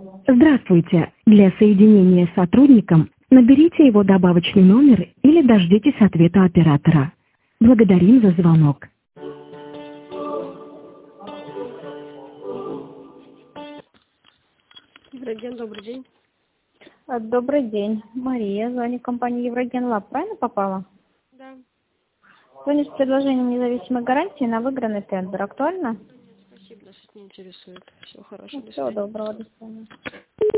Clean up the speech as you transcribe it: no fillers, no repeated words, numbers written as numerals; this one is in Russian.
Здравствуйте. Для соединения с сотрудником наберите его добавочный номер или дождитесь ответа оператора. Благодарим за звонок. Евроген, добрый день. Добрый день. Мария, звоню компании Евроген Лаб. Правильно попала? Да. Звоню с предложением независимой гарантии на выигранный тендер. Актуально? Нет, спасибо, нас это не интересует. Всего хорошего. До Всего свидания. доброго. До свидания.